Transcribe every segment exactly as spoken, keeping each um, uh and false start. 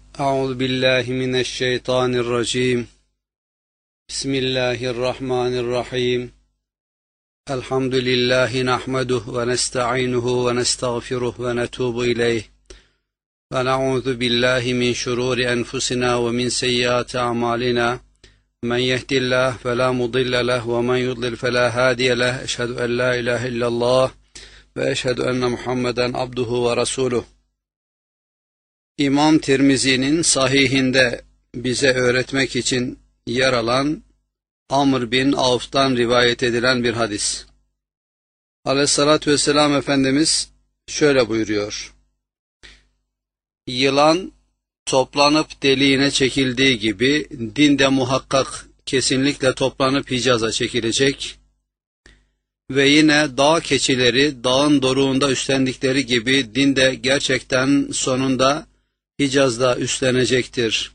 أعوذ بالله من الشيطان الرجيم بسم الله الرحمن الرحيم الحمد لله نحمده ونستعينه ونستغفره ونتوب إليه ونعوذ بالله من شرور أنفسنا ومن سيئات أعمالنا من يهد الله فلا مضل له ومن يضلل فلا هادي له أشهد أن لا إله إلا الله وأشهد أن محمدا عبده ورسوله. İmam Tirmizi'nin sahihinde bize öğretmek için yer alan Amr bin Avf'tan rivayet edilen bir hadis. Aleyhissalatü vesselam Efendimiz şöyle buyuruyor: Yılan toplanıp deliğine çekildiği gibi din de muhakkak kesinlikle toplanıp Hicaz'a çekilecek ve yine dağ keçileri dağın doruğunda üstlendikleri gibi din de gerçekten sonunda Hicaz'da üstlenecektir.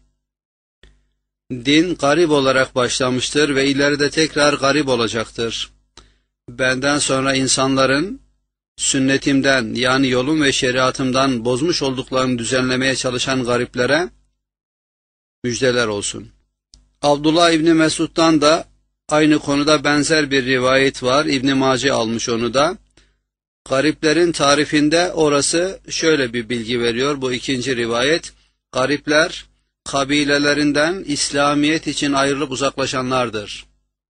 Din garip olarak başlamıştır ve ileride tekrar garip olacaktır. Benden sonra insanların sünnetimden yani yolum ve şeriatımdan bozmuş olduklarını düzenlemeye çalışan gariplere müjdeler olsun. Abdullah İbni Mesud'dan da aynı konuda benzer bir rivayet var. İbn Mace almış onu da. Gariplerin tarifinde orası şöyle bir bilgi veriyor, bu ikinci rivayet. Garipler kabilelerinden İslamiyet için ayrılıp uzaklaşanlardır.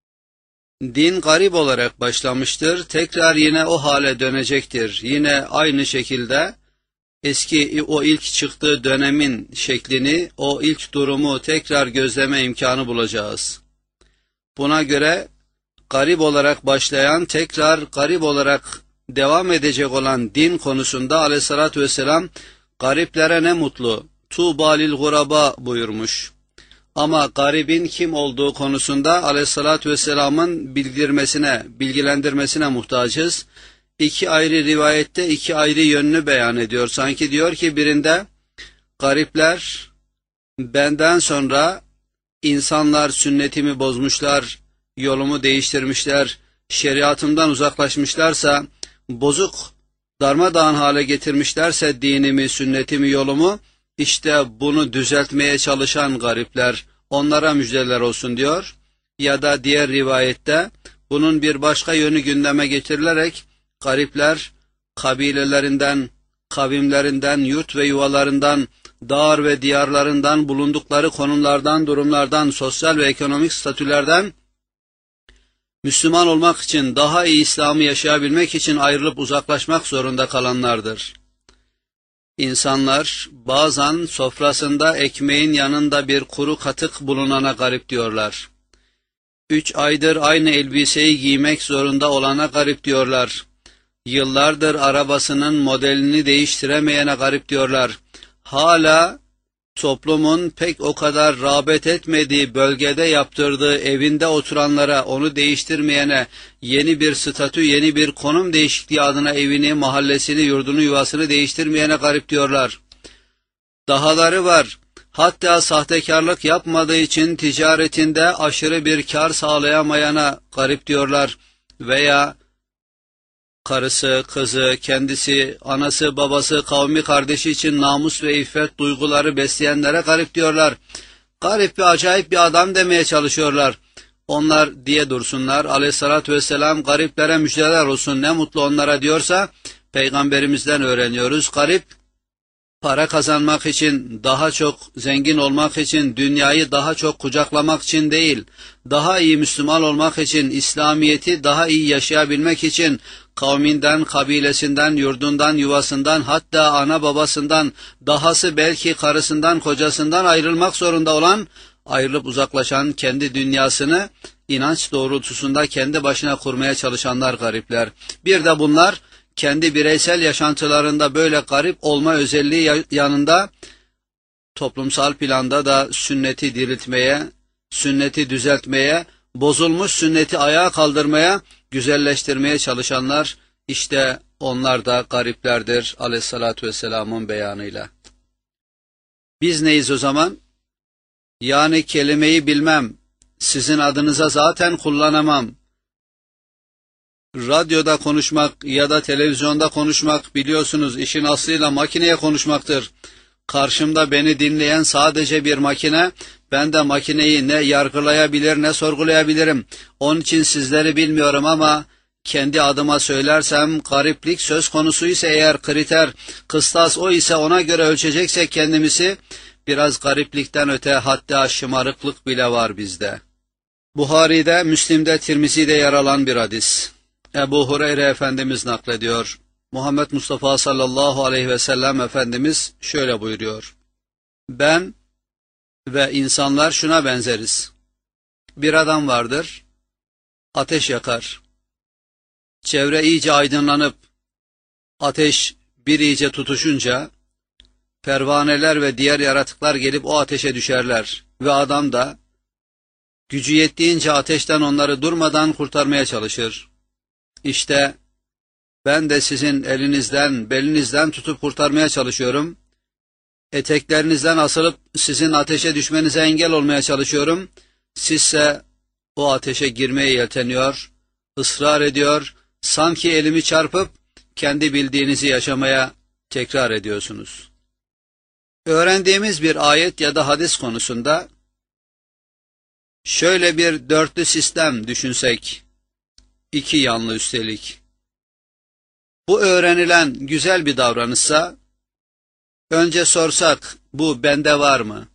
Din garip olarak başlamıştır, tekrar yine o hale dönecektir. Yine aynı şekilde eski o ilk çıktığı dönemin şeklini, o ilk durumu tekrar gözleme imkanı bulacağız. Buna göre garip olarak başlayan, tekrar garip olarak devam edecek olan din konusunda Aleyhissalatü vesselam gariplere ne mutlu, tuğba lil guraba buyurmuş. Ama garibin kim olduğu konusunda Aleyhissalatü vesselamın bildirmesine, bilgilendirmesine muhtacız. İki ayrı rivayette iki ayrı yönünü beyan ediyor. Sanki diyor ki birinde garipler benden sonra insanlar sünnetimi bozmuşlar, yolumu değiştirmişler, şeriatımdan uzaklaşmışlarsa, bozuk, darmadağın hale getirmişlerse dinimi, sünnetimi, yolumu, işte bunu düzeltmeye çalışan garipler, onlara müjdeler olsun diyor. Ya da diğer rivayette bunun bir başka yönü gündeme getirilerek garipler kabilelerinden, kavimlerinden, yurt ve yuvalarından, dağ ve diyarlarından, bulundukları konumlardan, durumlardan, sosyal ve ekonomik statülerden Müslüman olmak için, daha iyi İslam'ı yaşayabilmek için ayrılıp uzaklaşmak zorunda kalanlardır. İnsanlar bazen sofrasında ekmeğin yanında bir kuru katık bulunana garip diyorlar. Üç aydır aynı elbiseyi giymek zorunda olana garip diyorlar. Yıllardır arabasının modelini değiştiremeyene garip diyorlar. Hala toplumun pek o kadar rağbet etmediği bölgede yaptırdığı evinde oturanlara, onu değiştirmeyene, yeni bir statü, yeni bir konum değişikliği adına evini, mahallesini, yurdunu, yuvasını değiştirmeyene garip diyorlar. Dahaları var. Hatta sahtekarlık yapmadığı için ticaretinde aşırı bir kar sağlayamayana garip diyorlar. Veya karısı, kızı, kendisi, anası, babası, kavmi, kardeşi için namus ve iffet duyguları besleyenlere garip diyorlar. Garip bir, acayip bir adam demeye çalışıyorlar. Onlar diye dursunlar. Aleyhissalatü vesselam gariplere müjdeler olsun, ne mutlu onlara diyorsa, Peygamberimizden öğreniyoruz. Garip, para kazanmak için, daha çok zengin olmak için, dünyayı daha çok kucaklamak için değil, daha iyi Müslüman olmak için, İslamiyet'i daha iyi yaşayabilmek için, kavminden, kabilesinden, yurdundan, yuvasından, hatta ana babasından, dahası belki karısından, kocasından ayrılmak zorunda olan, ayrılıp uzaklaşan, kendi dünyasını inanç doğrultusunda kendi başına kurmaya çalışanlar garipler. Bir de bunlar kendi bireysel yaşantılarında böyle garip olma özelliği yanında toplumsal planda da sünneti diriltmeye, sünneti düzeltmeye, bozulmuş sünneti ayağa kaldırmaya, güzelleştirmeye çalışanlar, işte onlar da gariplerdir Aleyhissalatü vesselamın beyanıyla. Biz neyiz o zaman? Yani kelimeyi bilmem, sizin adınıza zaten kullanamam. Radyoda konuşmak ya da televizyonda konuşmak biliyorsunuz işin aslıyla makineye konuşmaktır. Karşımda beni dinleyen sadece bir makine, ben de makineyi ne yargılayabilir ne sorgulayabilirim. Onun için sizleri bilmiyorum ama kendi adıma söylersem, gariplik söz konusu ise eğer kriter, kıstas o ise ona göre ölçecekse kendimizi, biraz gariplikten öte hatta şımarıklık bile var bizde. Buhari'de, Müslim'de, Tirmizi'de yer alan bir hadis. Ebu Hureyre Efendimiz naklediyor. Muhammed Mustafa sallallahu aleyhi ve sellem Efendimiz şöyle buyuruyor. Ben ve insanlar şuna benzeriz. Bir adam vardır, ateş yakar. Çevre iyice aydınlanıp, ateş bir iyice tutuşunca, pervaneler ve diğer yaratıklar gelip o ateşe düşerler. Ve adam da, gücü yettiğince ateşten onları durmadan kurtarmaya çalışır. İşte, ben de sizin elinizden, belinizden tutup kurtarmaya çalışıyorum. Eteklerinizden asılıp sizin ateşe düşmenize engel olmaya çalışıyorum. Sizse o ateşe girmeye yelteniyor, ısrar ediyor, sanki elimi çarpıp kendi bildiğinizi yaşamaya tekrar ediyorsunuz. Öğrendiğimiz bir ayet ya da hadis konusunda şöyle bir dörtlü sistem düşünsek, iki yanlı üstelik. Bu öğrenilen güzel bir davranışsa, önce sorsak, bu bende var mı?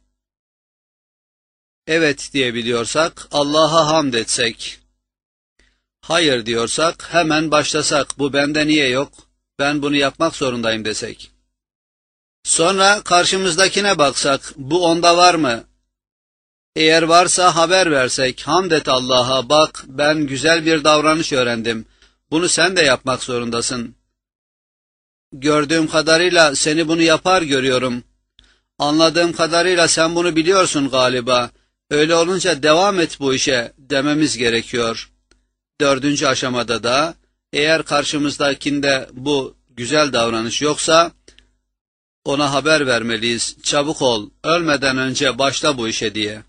Evet diyebiliyorsak, Allah'a hamd etsek. Hayır diyorsak, hemen başlasak, bu bende niye yok? Ben bunu yapmak zorundayım desek. Sonra karşımızdakine baksak, bu onda var mı? Eğer varsa haber versek, hamd et Allah'a, bak ben güzel bir davranış öğrendim. Bunu sen de yapmak zorundasın. Gördüğüm kadarıyla seni bunu yapar görüyorum. Anladığım kadarıyla sen bunu biliyorsun galiba. Öyle olunca devam et bu işe dememiz gerekiyor. Dördüncü aşamada da eğer karşımızdakinde bu güzel davranış yoksa ona haber vermeliyiz. Çabuk ol, ölmeden önce başla bu işe diye.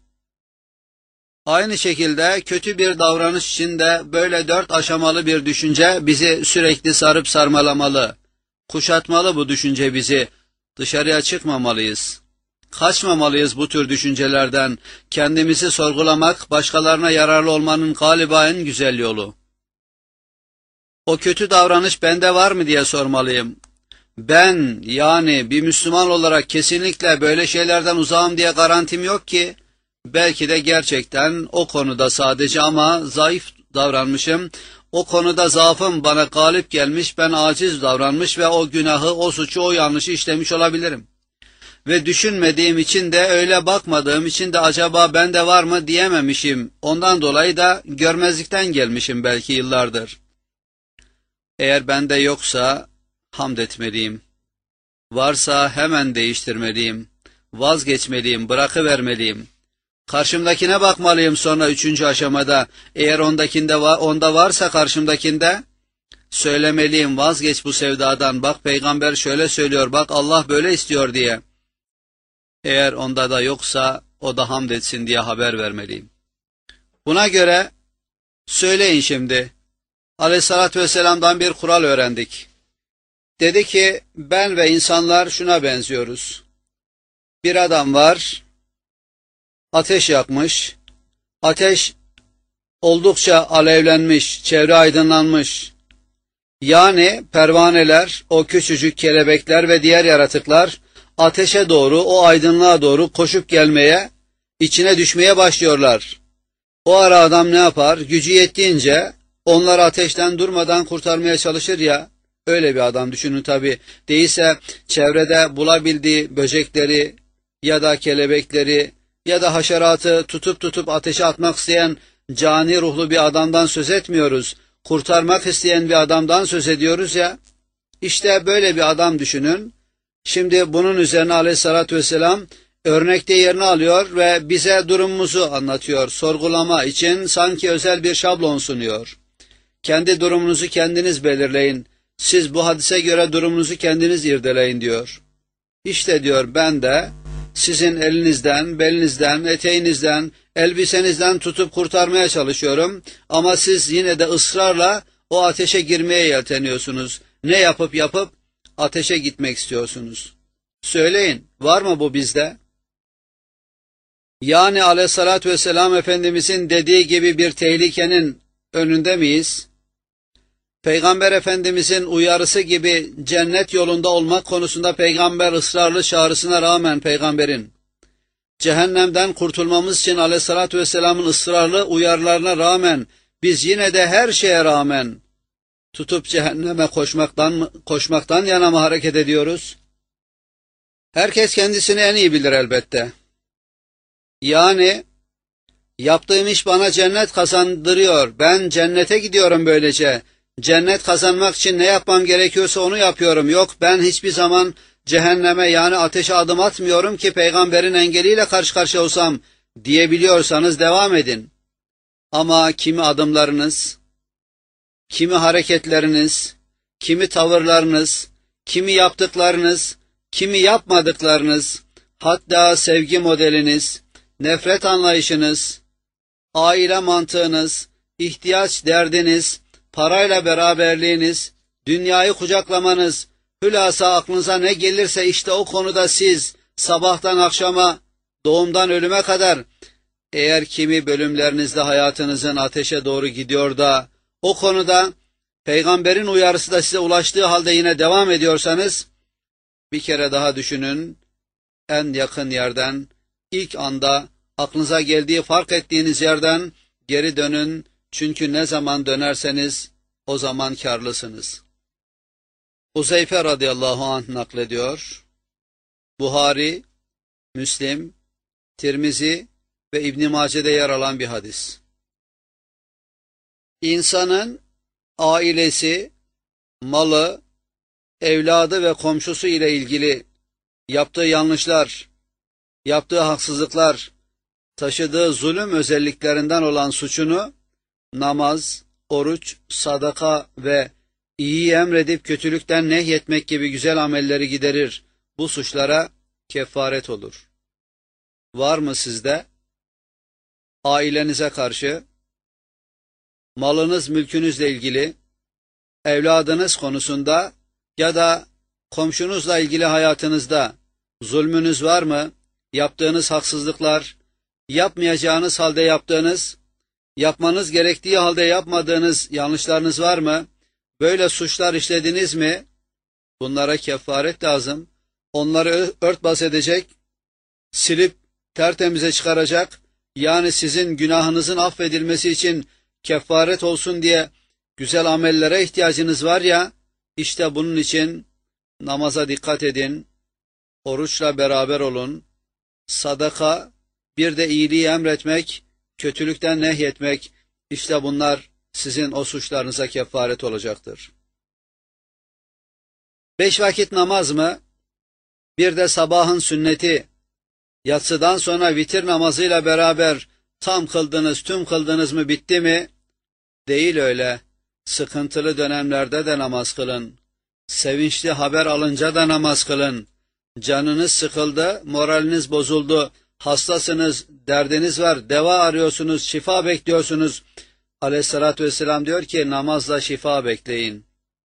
Aynı şekilde kötü bir davranış için de böyle dört aşamalı bir düşünce bizi sürekli sarıp sarmalamalı. Kuşatmalı bu düşünce bizi. Dışarıya çıkmamalıyız. Kaçmamalıyız bu tür düşüncelerden. Kendimizi sorgulamak, başkalarına yararlı olmanın galiba en güzel yolu. O kötü davranış bende var mı diye sormalıyım. Ben yani bir Müslüman olarak kesinlikle böyle şeylerden uzağım diye garantim yok ki. Belki de gerçekten o konuda sadece ama zayıf davranmışım. O konuda zaafım bana galip gelmiş, ben aciz davranmış ve o günahı, o suçu, o yanlışı işlemiş olabilirim. Ve düşünmediğim için de öyle bakmadığım için de acaba bende var mı diyememişim. Ondan dolayı da görmezlikten gelmişim belki yıllardır. Eğer bende yoksa hamd etmeliyim. Varsa hemen değiştirmeliyim. Vazgeçmeliyim, bırakıvermeliyim. Karşımdakine bakmalıyım sonra üçüncü aşamada. Eğer ondakinde var, onda varsa karşımdakinde söylemeliyim, vazgeç bu sevdadan. Bak peygamber şöyle söylüyor, bak Allah böyle istiyor diye. Eğer onda da yoksa o da hamd etsin diye haber vermeliyim. Buna göre söyleyin şimdi. Aleyhissalatü vesselam'dan bir kural öğrendik. Dedi ki ben ve insanlar şuna benziyoruz. Bir adam var, ateş yakmış, ateş oldukça alevlenmiş, çevre aydınlanmış. Yani pervaneler, o küçücük kelebekler ve diğer yaratıklar ateşe doğru, o aydınlığa doğru koşup gelmeye, içine düşmeye başlıyorlar. O ara adam ne yapar? Gücü yettiğince onları ateşten durmadan kurtarmaya çalışır ya, öyle bir adam düşünün tabi. Değilse çevrede bulabildiği böcekleri ya da kelebekleri ya da haşeratı tutup tutup ateşe atmak isteyen cani ruhlu bir adamdan söz etmiyoruz. Kurtarmak isteyen bir adamdan söz ediyoruz ya. İşte böyle bir adam düşünün. Şimdi bunun üzerine aleyhissalatü vesselam örnekte yerini alıyor ve bize durumumuzu anlatıyor. Sorgulama için sanki özel bir şablon sunuyor. Kendi durumunuzu kendiniz belirleyin. Siz bu hadise göre durumunuzu kendiniz irdeleyin diyor. İşte diyor ben de sizin elinizden, belinizden, eteğinizden, elbisenizden tutup kurtarmaya çalışıyorum. Ama siz yine de ısrarla o ateşe girmeye yelteniyorsunuz. Ne yapıp yapıp ateşe gitmek istiyorsunuz. Söyleyin, var mı bu bizde? Yani aleyhissalatü vesselam Efendimizin dediği gibi bir tehlikenin önünde miyiz? Peygamber Efendimizin uyarısı gibi cennet yolunda olmak konusunda peygamber ısrarlı çağrısına rağmen peygamberin, cehennemden kurtulmamız için aleyhissalatü vesselamın ısrarlı uyarılarına rağmen biz yine de her şeye rağmen tutup cehenneme koşmaktan mı, koşmaktan yana mı hareket ediyoruz? Herkes kendisini en iyi bilir elbette. Yani yaptığım iş bana cennet kazandırıyor. Ben cennete gidiyorum böylece. Cennet kazanmak için ne yapmam gerekiyorsa onu yapıyorum. Yok, ben hiçbir zaman cehenneme yani ateşe adım atmıyorum ki peygamberin engeliyle karşı karşıya olsam diyebiliyorsanız devam edin. Ama kimi adımlarınız, kimi hareketleriniz, kimi tavırlarınız, kimi yaptıklarınız, kimi yapmadıklarınız, hatta sevgi modeliniz, nefret anlayışınız, aile mantığınız, ihtiyaç derdiniz, parayla beraberliğiniz, dünyayı kucaklamanız, hülasa aklınıza ne gelirse işte o konuda siz sabahtan akşama, doğumdan ölüme kadar eğer kimi bölümlerinizde hayatınızın ateşe doğru gidiyor da o konuda peygamberin uyarısı da size ulaştığı halde yine devam ediyorsanız bir kere daha düşünün, en yakın yerden, ilk anda aklınıza geldiği fark ettiğiniz yerden geri dönün, çünkü ne zaman dönerseniz o zaman kârlısınız. Huzeyfe radıyallahu anh naklediyor, Buhari, Müslim, Tirmizi ve İbn-i Mace'de yer alan bir hadis. İnsanın ailesi, malı, evladı ve komşusu ile ilgili yaptığı yanlışlar, yaptığı haksızlıklar, taşıdığı zulüm özelliklerinden olan suçunu namaz, oruç, sadaka ve iyiyi emredip kötülükten nehyetmek gibi güzel amelleri giderir. Bu suçlara kefaret olur. Var mı sizde? Ailenize karşı, malınız, mülkünüzle ilgili, evladınız konusunda ya da komşunuzla ilgili hayatınızda zulmünüz var mı? Yaptığınız haksızlıklar, yapmayacağınız halde yaptığınız, yapmanız gerektiği halde yapmadığınız yanlışlarınız var mı? Böyle suçlar işlediniz mi? Bunlara kefaret lazım. Onları örtbas edecek, silip tertemize çıkaracak, yani sizin günahınızın affedilmesi için kefaret olsun diye güzel amellere ihtiyacınız var ya, işte bunun için namaza dikkat edin, oruçla beraber olun, sadaka, bir de iyiliği emretmek, kötülükten nehyetmek, işte bunlar sizin o suçlarınıza kefaret olacaktır. Beş vakit namaz mı? Bir de sabahın sünneti, yatsıdan sonra vitir namazıyla beraber tam kıldınız, tüm kıldınız mı, bitti mi? Değil öyle. Sıkıntılı dönemlerde de namaz kılın. Sevinçli haber alınca da namaz kılın. Canınız sıkıldı, moraliniz bozuldu, hastasınız, derdiniz var, deva arıyorsunuz, şifa bekliyorsunuz. Aleyhissalatü vesselam diyor ki namazla şifa bekleyin.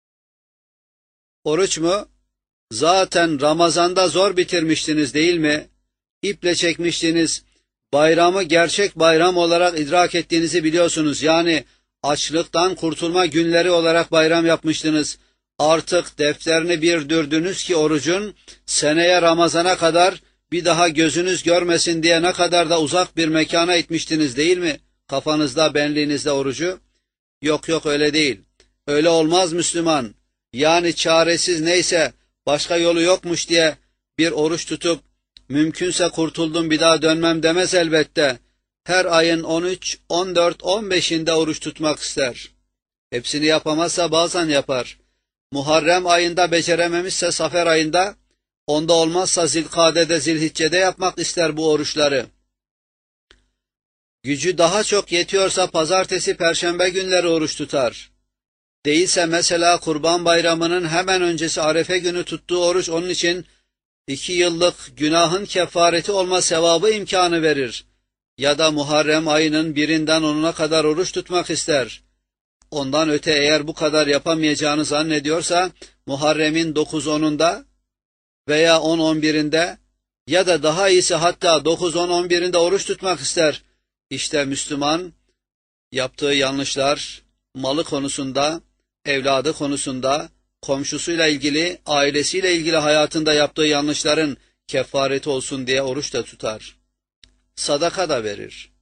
Oruç mu? Zaten Ramazan'da zor bitirmiştiniz değil mi? İple çekmiştiniz. Bayramı gerçek bayram olarak idrak ettiğinizi biliyorsunuz. Yani açlıktan kurtulma günleri olarak bayram yapmıştınız. Artık defterini bir dürdünüz ki orucun seneye Ramazan'a kadar bir daha gözünüz görmesin diye ne kadar da uzak bir mekana itmiştiniz değil mi? Kafanızda, benliğinizde orucu. Yok yok, öyle değil. Öyle olmaz Müslüman. Yani çaresiz neyse başka yolu yokmuş diye bir oruç tutup mümkünse kurtuldum bir daha dönmem demez elbette. Her ayın on üç, on dört, on beşinde oruç tutmak ister. Hepsini yapamazsa bazen yapar. Muharrem ayında becerememişse Safer ayında, onda olmazsa Zilkade'de, Zilhicce'de yapmak ister bu oruçları. Gücü daha çok yetiyorsa pazartesi, perşembe günleri oruç tutar. Değilse mesela Kurban Bayramı'nın hemen öncesi Arefe günü tuttuğu oruç onun için iki yıllık günahın kefareti olma sevabı imkanı verir. Ya da Muharrem ayının birinden onuna kadar oruç tutmak ister. Ondan öte eğer bu kadar yapamayacağını zannediyorsa Muharrem'in dokuz onunda veya on on birinde ya da daha iyisi hatta dokuz on on birinde oruç tutmak ister. İşte Müslüman yaptığı yanlışlar, malı konusunda, evladı konusunda, komşusuyla ilgili, ailesiyle ilgili hayatında yaptığı yanlışların kefareti olsun diye oruç da tutar. Sadaka da verir.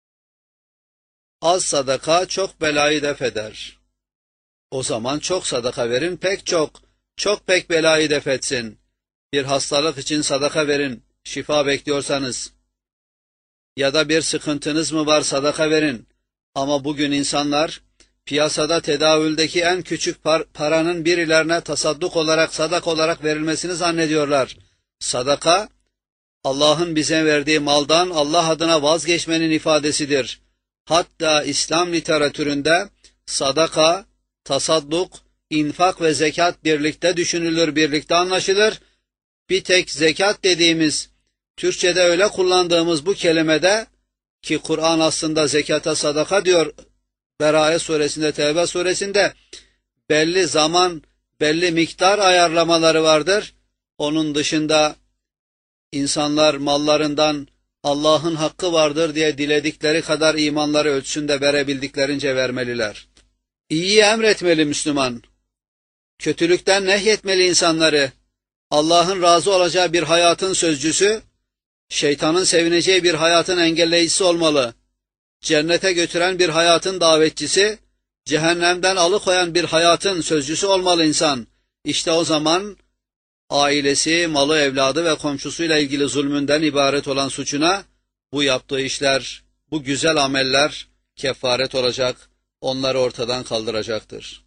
Az sadaka çok belayı def eder. O zaman çok sadaka verin, pek çok, çok pek belayı def etsin. Bir hastalık için sadaka verin, şifa bekliyorsanız. Ya da bir sıkıntınız mı var, sadaka verin. Ama bugün insanlar piyasada tedavüldeki en küçük par paranın birilerine tasadduk olarak, sadak olarak verilmesini zannediyorlar. Sadaka, Allah'ın bize verdiği maldan Allah adına vazgeçmenin ifadesidir. Hatta İslam literatüründe sadaka, tasadduk, infak ve zekat birlikte düşünülür, birlikte anlaşılır. Bir tek zekat dediğimiz, Türkçe'de öyle kullandığımız bu kelimede, ki Kur'an aslında zekata sadaka diyor, Berae suresinde, Tevbe suresinde belli zaman, belli miktar ayarlamaları vardır. Onun dışında insanlar mallarından Allah'ın hakkı vardır diye diledikleri kadar imanları ölçüsünde verebildiklerince vermeliler. İyiyi emretmeli Müslüman. Kötülükten nehyetmeli insanları. Allah'ın razı olacağı bir hayatın sözcüsü, şeytanın sevineceği bir hayatın engelleyicisi olmalı. Cennete götüren bir hayatın davetçisi, cehennemden alıkoyan bir hayatın sözcüsü olmalı insan. İşte o zaman ailesi, malı, evladı ve komşusuyla ilgili zulmünden ibaret olan suçuna bu yaptığı işler, bu güzel ameller kefaret olacak, onları ortadan kaldıracaktır.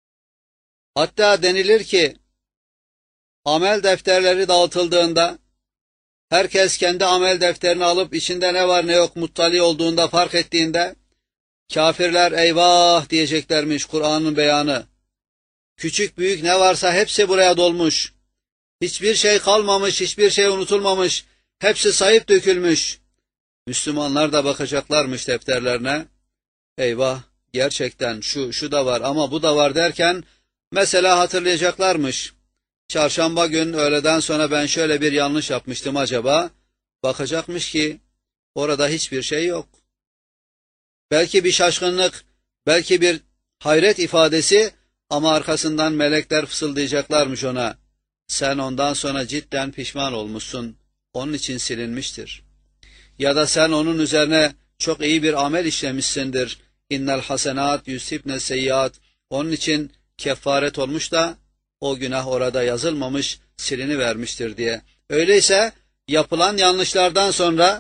Hatta denilir ki, amel defterleri dağıtıldığında, herkes kendi amel defterini alıp içinde ne var ne yok muttali olduğunda, fark ettiğinde, kafirler eyvah diyeceklermiş, Kur'an'ın beyanı. Küçük büyük ne varsa hepsi buraya dolmuş. Hiçbir şey kalmamış, hiçbir şey unutulmamış, hepsi sayıp dökülmüş. Müslümanlar da bakacaklarmış defterlerine. Eyvah, gerçekten şu, şu da var ama bu da var derken, mesela hatırlayacaklarmış. Çarşamba gün öğleden sonra ben şöyle bir yanlış yapmıştım acaba. Bakacakmış ki orada hiçbir şey yok. Belki bir şaşkınlık, belki bir hayret ifadesi ama arkasından melekler fısıldayacaklarmış ona. Sen ondan sonra cidden pişman olmuşsun, onun için silinmiştir. Ya da sen onun üzerine çok iyi bir amel işlemişsindir. İnnel hasenat yusibne seyyiat. Onun için kefaret olmuş da o günah orada yazılmamış, silini vermiştir diye. Öyleyse yapılan yanlışlardan sonra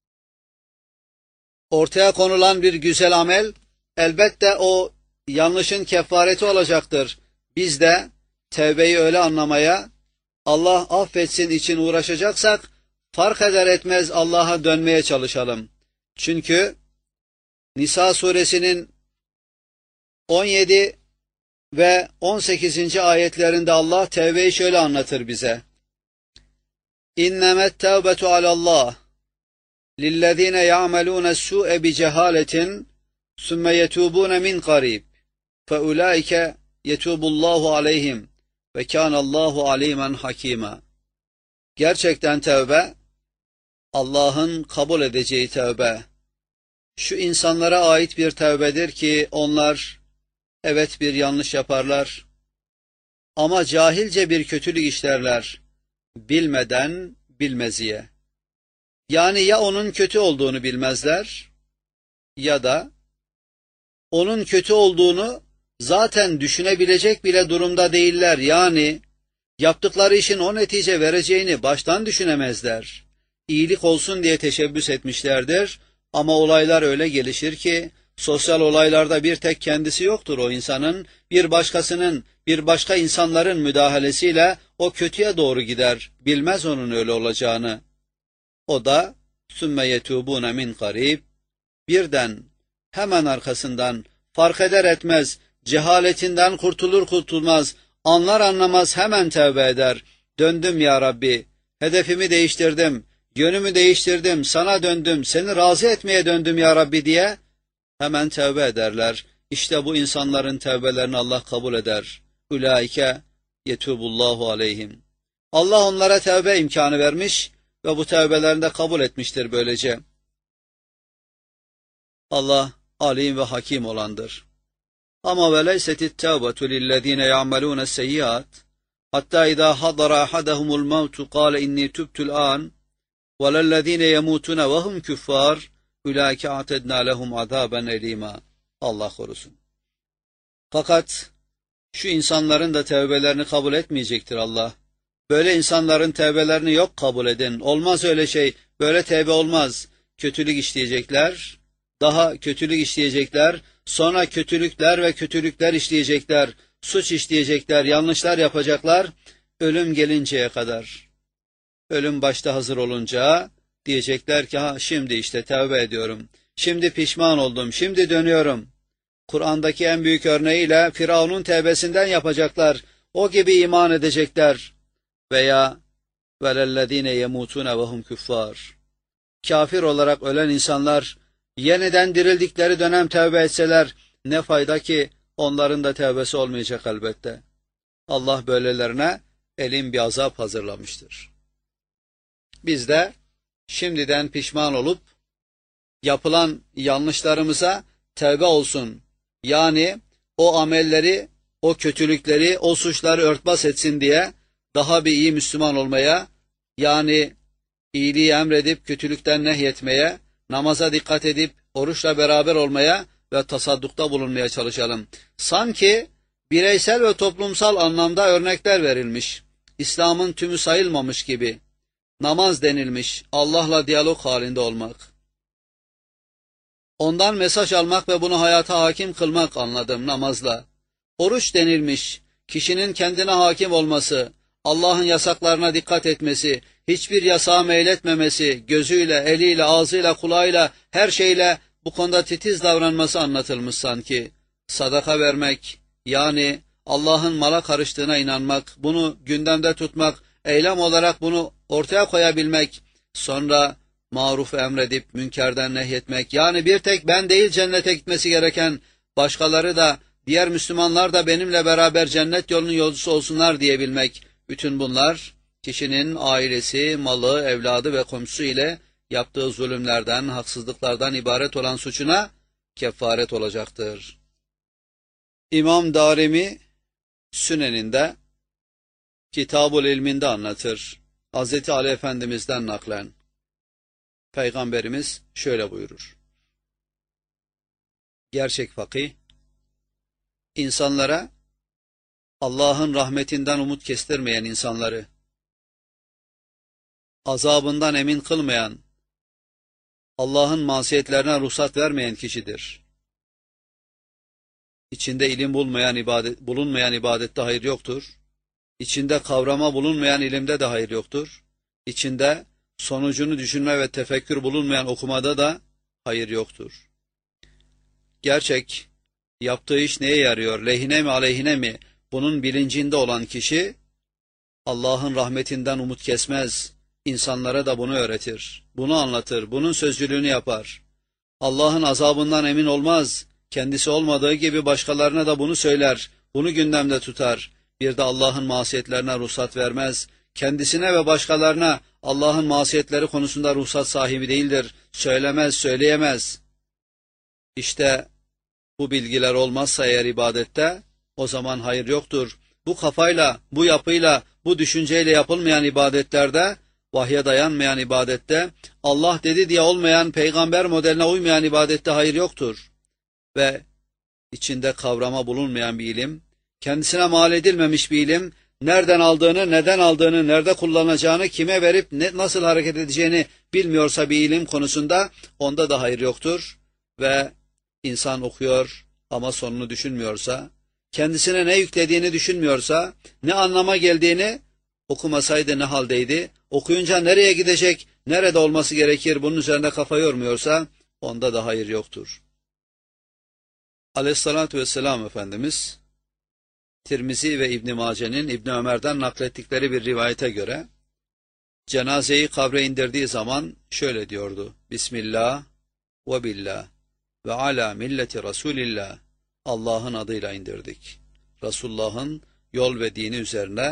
ortaya konulan bir güzel amel elbette o yanlışın kefareti olacaktır. Biz de tevbeyi öyle anlamaya, Allah affetsin için uğraşacaksak fark eder etmez Allah'a dönmeye çalışalım. Çünkü Nisa suresinin on yedi ve on sekizinci ayetlerinde Allah tevbeyi şöyle anlatır bize. İnnemet tevbetu alallah lillezine ya'melune su'e bi cehaletin sümme yetubune min qarib fe ulaike yetubullahu aleyhim ve kânallahu alimen hakîmâ. Gerçekten tevbe, Allah'ın kabul edeceği tevbe, şu insanlara ait bir tevbedir ki onlar evet bir yanlış yaparlar ama cahilce bir kötülük işlerler, bilmeden bilmeziye. Yani ya onun kötü olduğunu bilmezler ya da onun kötü olduğunu zaten düşünebilecek bile durumda değiller. Yani yaptıkları işin o netice vereceğini baştan düşünemezler. İyilik olsun diye teşebbüs etmişlerdir ama olaylar öyle gelişir ki sosyal olaylarda bir tek kendisi yoktur o insanın, bir başkasının, bir başka insanların müdahalesiyle o kötüye doğru gider. Bilmez onun öyle olacağını. O da sümme yetubune min qarib, birden hemen arkasından fark eder etmez, cehaletinden kurtulur kurtulmaz, anlar anlamaz hemen tevbe eder. Döndüm ya Rabbi, hedefimi değiştirdim, yönümü değiştirdim, sana döndüm, seni razı etmeye döndüm ya Rabbi diye hemen tevbe ederler. İşte bu insanların tevbelerini Allah kabul eder. Ulaike yetubullahu aleyhim. Allah onlara tevbe imkanı vermiş ve bu tevbelerini de kabul etmiştir böylece. Allah alim ve hakim olandır. Ama ve leysetit tevbetu lillezine ya'malun seyyiat hatta iza hadara ahadahumul mautu kâle inni tübtul an ve lellezine yemutuna ve hum küffar ulaike a'tedna lehum azaben elima. Allah korusun. Fakat şu insanların da tevbelerini kabul etmeyecektir Allah. Böyle insanların tevbelerini yok kabul edin. Olmaz öyle şey. Böyle tevbe olmaz. Kötülük işleyecekler, daha kötülük işleyecekler, sonra kötülükler ve kötülükler işleyecekler, suç işleyecekler, yanlışlar yapacaklar, ölüm gelinceye kadar. Ölüm başta hazır olunca diyecekler ki ha şimdi işte tevbe ediyorum, şimdi pişman oldum, şimdi dönüyorum. Kur'an'daki en büyük örneğiyle Firavun'un tevbesinden yapacaklar, o gibi iman edecekler. Veya velellezine yemutuna ve hum küffar. Kafir olarak ölen insanlar yeniden dirildikleri dönem tevbe etseler ne fayda ki onların da tevbesi olmayacak elbette. Allah böylelerine elin bir azap hazırlamıştır. Biz de şimdiden pişman olup yapılan yanlışlarımıza tevbe olsun. Yani o amelleri, o kötülükleri, o suçları örtbas etsin diye daha bir iyi Müslüman olmaya, yani iyiliği emredip kötülükten nehyetmeye, namaza dikkat edip oruçla beraber olmaya ve tasaddukta bulunmaya çalışalım. Sanki bireysel ve toplumsal anlamda örnekler verilmiş, İslam'ın tümü sayılmamış gibi. Namaz denilmiş, Allah'la diyalog halinde olmak. Ondan mesaj almak ve bunu hayata hakim kılmak anladım namazla. Oruç denilmiş, kişinin kendine hakim olması, Allah'ın yasaklarına dikkat etmesi, hiçbir yasağa meyletmemesi, gözüyle, eliyle, ağzıyla, kulağıyla, her şeyle bu konuda titiz davranması anlatılmış sanki. Sadaka vermek, yani Allah'ın mala karıştığına inanmak, bunu gündemde tutmak, eylem olarak bunu ortaya koyabilmek, sonra marufu emredip münkerden nehyetmek, yani bir tek ben değil cennete gitmesi gereken, başkaları da, diğer Müslümanlar da benimle beraber cennet yolunun yolcusu olsunlar diyebilmek, bütün bunlar kişinin ailesi, malı, evladı ve komşusu ile yaptığı zulümlerden, haksızlıklardan ibaret olan suçuna kefaret olacaktır. İmam Darimi Sünen'inde Kitab-ül İlminde anlatır. Hazreti Ali Efendimiz'den naklen. Peygamberimiz şöyle buyurur. Gerçek fakih, insanlara Allah'ın rahmetinden umut kestirmeyen insanları, azabından emin kılmayan, Allah'ın masiyetlerine ruhsat vermeyen kişidir. İçinde ilim bulmayan ibadet, bulunmayan ibadette hayır yoktur. İçinde kavrama bulunmayan ilimde de hayır yoktur. İçinde sonucunu düşünme ve tefekkür bulunmayan okumada da hayır yoktur. Gerçek, yaptığı iş neye yarıyor, lehine mi aleyhine mi, bunun bilincinde olan kişi, Allah'ın rahmetinden umut kesmez, insanlara da bunu öğretir, bunu anlatır, bunun sözcülüğünü yapar. Allah'ın azabından emin olmaz, kendisi olmadığı gibi başkalarına da bunu söyler, bunu gündemde tutar. Bir de Allah'ın masiyetlerine ruhsat vermez, kendisine ve başkalarına Allah'ın masiyetleri konusunda ruhsat sahibi değildir, söylemez, söyleyemez. İşte bu bilgiler olmazsa eğer ibadette, o zaman hayır yoktur. Bu kafayla, bu yapıyla, bu düşünceyle yapılmayan ibadetlerde, vahye dayanmayan ibadette, Allah dedi diye olmayan, peygamber modeline uymayan ibadette hayır yoktur. Ve içinde kavrama bulunmayan bir ilim, kendisine mal edilmemiş bir ilim, nereden aldığını, neden aldığını, nerede kullanacağını, kime verip ne, nasıl hareket edeceğini bilmiyorsa bir ilim konusunda, onda da hayır yoktur. Ve insan okuyor ama sonunu düşünmüyorsa, kendisine ne yüklediğini düşünmüyorsa, ne anlama geldiğini, okumasaydı ne haldeydi, okuyunca nereye gidecek, nerede olması gerekir, bunun üzerine kafa yormuyorsa, onda da hayır yoktur. Aleyhissalatü vesselam Efendimiz, Tirmizi ve İbn Mace'nin İbn Ömer'den naklettikleri bir rivayete göre, cenazeyi kabre indirdiği zaman şöyle diyordu: Bismillah ve billah ve ala milleti Resulillah. Allah'ın adıyla indirdik. Resulullah'ın yol ve dini üzerine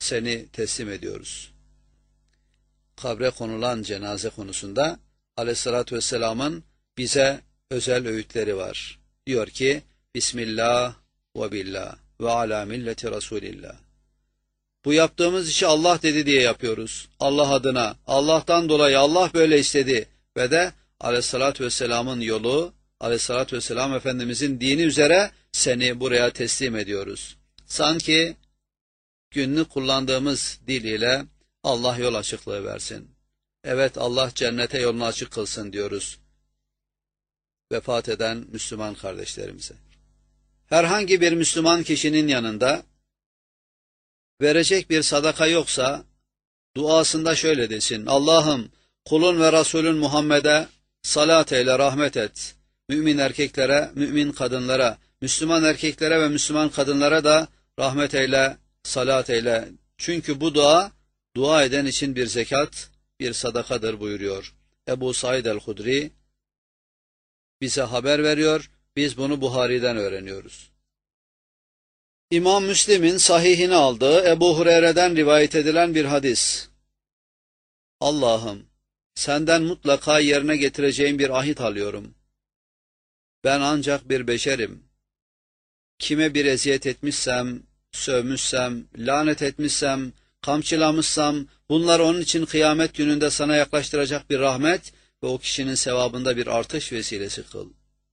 seni teslim ediyoruz. Kabre konulan cenaze konusunda Aleyhisselatü Vesselam'ın bize özel öğütleri var. Diyor ki, Bismillah ve billah ve ala milleti Resulillah. Bu yaptığımız işi Allah dedi diye yapıyoruz. Allah adına, Allah'tan dolayı Allah böyle istedi ve de Aleyhisselatü Vesselam'ın yolu, Aleyhisselatü Vesselam Efendimizin dini üzere seni buraya teslim ediyoruz. Sanki günlük kullandığımız dil ile Allah yol açıklığı versin. Evet, Allah cennete yolunu açık kılsın diyoruz vefat eden Müslüman kardeşlerimize. Herhangi bir Müslüman kişinin yanında verecek bir sadaka yoksa duasında şöyle desin: Allah'ım kulun ve Resulün Muhammed'e salat eyle, rahmet et. Mümin erkeklere, mümin kadınlara, Müslüman erkeklere ve Müslüman kadınlara da rahmet eyle, salat eyle. Çünkü bu dua, dua eden için bir zekat, bir sadakadır buyuruyor. Ebu Said el-Hudri bize haber veriyor, biz bunu Buhari'den öğreniyoruz. İmam Müslim'in sahihini aldığı Ebu Hureyre'den rivayet edilen bir hadis. Allah'ım, senden mutlaka yerine getireceğim bir ahit alıyorum. Ben ancak bir beşerim. Kime bir eziyet etmişsem, sövmüşsem, lanet etmişsem, kamçılamışsam, bunlar onun için kıyamet gününde sana yaklaştıracak bir rahmet ve o kişinin sevabında bir artış vesilesi kıl.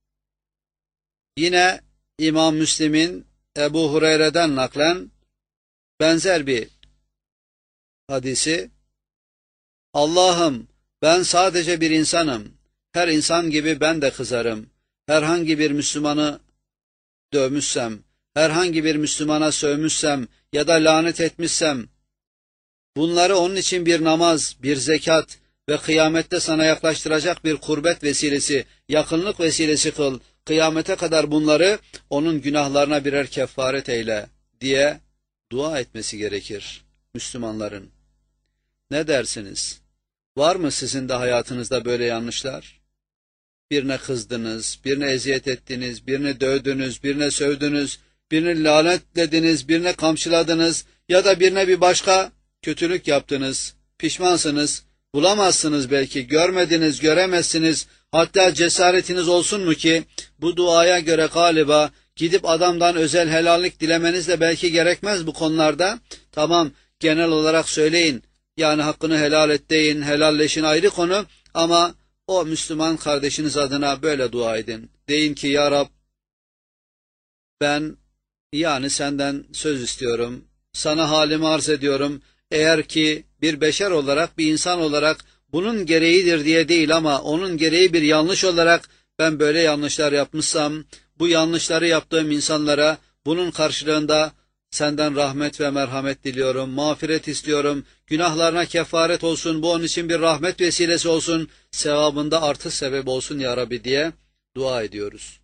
Yine İmam Müslim'in Ebu Hureyre'den naklen benzer bir hadisi. Allah'ım, ben sadece bir insanım. Her insan gibi ben de kızarım. Herhangi bir Müslümanı dövmüşsem, herhangi bir Müslümana sövmüşsem ya da lanet etmişsem, bunları onun için bir namaz, bir zekat ve kıyamette sana yaklaştıracak bir kurbet vesilesi, yakınlık vesilesi kıl. Kıyamete kadar bunları onun günahlarına birer kefaret eyle diye dua etmesi gerekir Müslümanların. Ne dersiniz? Var mı sizin de hayatınızda böyle yanlışlar? Birine kızdınız, birine eziyet ettiniz, birini dövdünüz, birine sövdünüz, birini lanetlediniz, birine kamçıladınız ya da birine bir başka kötülük yaptınız, pişmansınız, bulamazsınız belki, görmediniz, göremezsiniz, hatta cesaretiniz olsun mu ki bu duaya göre galiba gidip adamdan özel helallik dilemenizle belki gerekmez bu konularda. Tamam, genel olarak söyleyin, yani hakkını helal et deyin, helalleşin ayrı konu, ama o Müslüman kardeşiniz adına böyle dua edin. Deyin ki ya Rab, ben yani senden söz istiyorum, sana halimi arz ediyorum. Eğer ki bir beşer olarak, bir insan olarak bunun gereğidir diye değil ama onun gereği bir yanlış olarak ben böyle yanlışlar yapmışsam, bu yanlışları yaptığım insanlara bunun karşılığında senden rahmet ve merhamet diliyorum, mağfiret istiyorum, günahlarına kefaret olsun, bu onun için bir rahmet vesilesi olsun, sevabında artış sebep olsun ya Rabbi diye dua ediyoruz.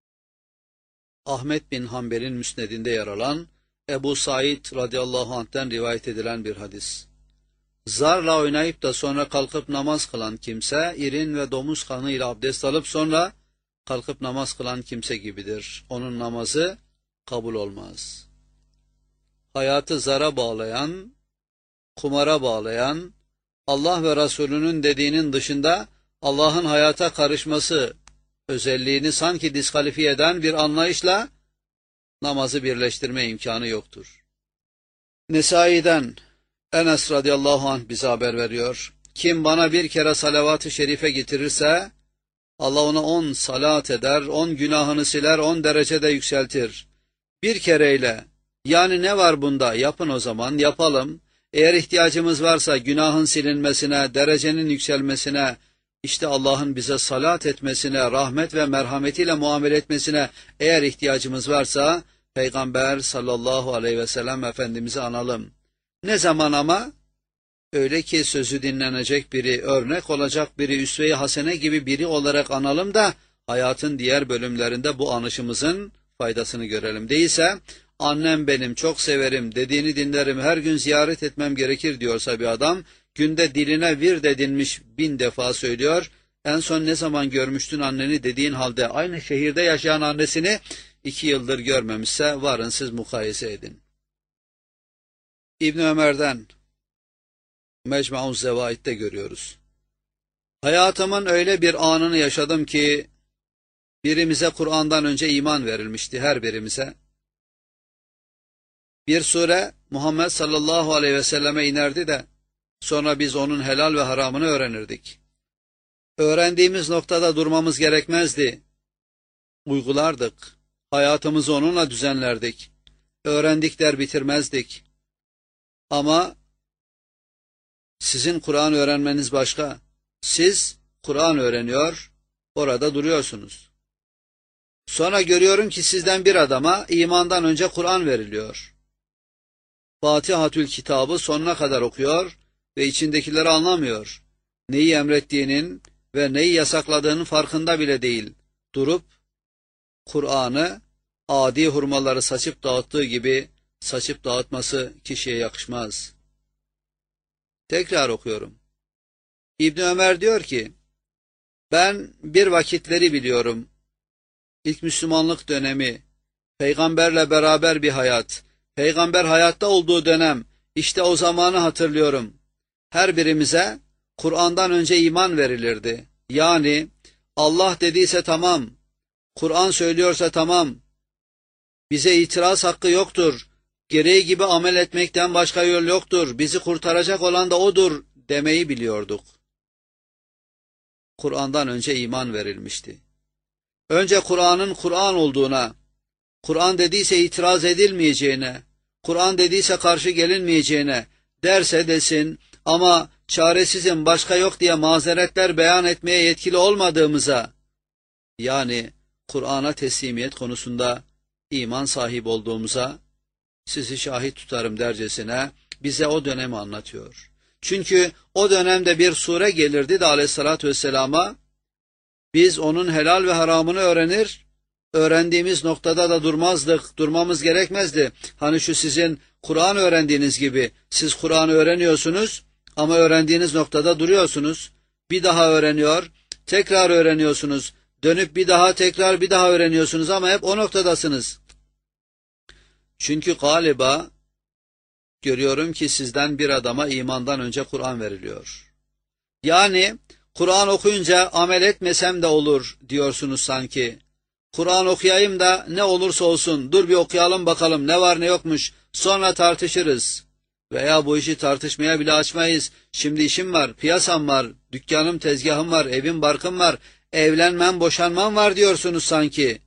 Ahmet bin Hanbel'in müsnedinde yer alan Ebu Said radıyallahu anh'ten rivayet edilen bir hadis. Zarla oynayıp da sonra kalkıp namaz kılan kimse, irin ve domuz kanı ile abdest alıp sonra kalkıp namaz kılan kimse gibidir. Onun namazı kabul olmaz. Hayatı zara bağlayan, kumara bağlayan, Allah ve Resulünün dediğinin dışında Allah'ın hayata karışması özelliğini sanki diskalifiye eden bir anlayışla namazı birleştirme imkanı yoktur. Nesai'den Enes radıyallahu anh bize haber veriyor. Kim bana bir kere salavat-ı şerife getirirse Allah ona on salat eder, on günahını siler, on derecede yükseltir. Bir kereyle, yani ne var bunda? Yapın o zaman, yapalım. Eğer ihtiyacımız varsa günahın silinmesine, derecenin yükselmesine, işte Allah'ın bize salat etmesine, rahmet ve merhametiyle muamele etmesine eğer ihtiyacımız varsa Peygamber sallallahu aleyhi ve sellem Efendimiz'i analım. Ne zaman ama? Öyle ki sözü dinlenecek biri, örnek olacak biri, üsve-i hasene gibi biri olarak analım da hayatın diğer bölümlerinde bu anışımızın faydasını görelim. Değilse annem benim çok severim, dediğini dinlerim, her gün ziyaret etmem gerekir diyorsa bir adam, günde diline vir dedinmiş bin defa söylüyor. En son ne zaman görmüştün anneni dediğin halde aynı şehirde yaşayan annesini iki yıldır görmemişse varın siz mukayese edin. İbn Ömer'den Mecmu Zevaid'de görüyoruz. Hayatımın öyle bir anını yaşadım ki birimize Kur'an'dan önce iman verilmişti, her birimize. Bir sure Muhammed sallallahu aleyhi ve selleme inerdi de sonra biz onun helal ve haramını öğrenirdik. Öğrendiğimiz noktada durmamız gerekmezdi. Uygulardık. Hayatımızı onunla düzenlerdik. Öğrendik der bitirmezdik. Ama sizin Kur'an öğrenmeniz başka. Siz Kur'an öğreniyor, orada duruyorsunuz. Sonra görüyorum ki sizden bir adama imandan önce Kur'an veriliyor. Fatihatül kitabı sonuna kadar okuyor ve içindekileri anlamıyor. Neyi emrettiğinin ve neyi yasakladığının farkında bile değil. Durup Kur'an'ı adi hurmaları saçıp dağıttığı gibi saçıp dağıtması kişiye yakışmaz. Tekrar okuyorum. İbn Ömer diyor ki, ben bir vakitleri biliyorum. İlk Müslümanlık dönemi, peygamberle beraber bir hayat, peygamber hayatta olduğu dönem, işte o zamanı hatırlıyorum. Her birimize Kur'an'dan önce iman verilirdi. Yani Allah dediyse tamam, Kur'an söylüyorsa tamam, bize itiraz hakkı yoktur, gereği gibi amel etmekten başka yol yoktur, bizi kurtaracak olan da odur demeyi biliyorduk. Kur'an'dan önce iman verilmişti. Önce Kur'an'ın Kur'an olduğuna, Kur'an dediyse itiraz edilmeyeceğine, Kur'an dediyse karşı gelinmeyeceğine, derse desin ama çaresizim başka yok diye mazeretler beyan etmeye yetkili olmadığımıza, yani Kur'an'a teslimiyet konusunda iman sahibi olduğumuza sizi şahit tutarım dercesine bize o dönemi anlatıyor. Çünkü o dönemde bir sure gelirdi de aleyhissalatü vesselama, biz onun helal ve haramını öğrenir, öğrendiğimiz noktada da durmazdık, durmamız gerekmezdi. Hani şu sizin Kur'an öğrendiğiniz gibi, siz Kur'an'ı öğreniyorsunuz ama öğrendiğiniz noktada duruyorsunuz. Bir daha öğreniyor, tekrar öğreniyorsunuz, dönüp bir daha tekrar bir daha öğreniyorsunuz ama hep o noktadasınız. Çünkü galiba görüyorum ki sizden bir adama imandan önce Kur'an veriliyor. Yani Kur'an okuyunca amel etmesem de olur diyorsunuz sanki. Kur'an okuyayım da ne olursa olsun, dur bir okuyalım bakalım ne var ne yokmuş, sonra tartışırız. Veya bu işi tartışmaya bile açmayız. Şimdi işim var, piyasam var, dükkanım, tezgahım var, evim, barkım var, evlenmem, boşanmam var diyorsunuz sanki.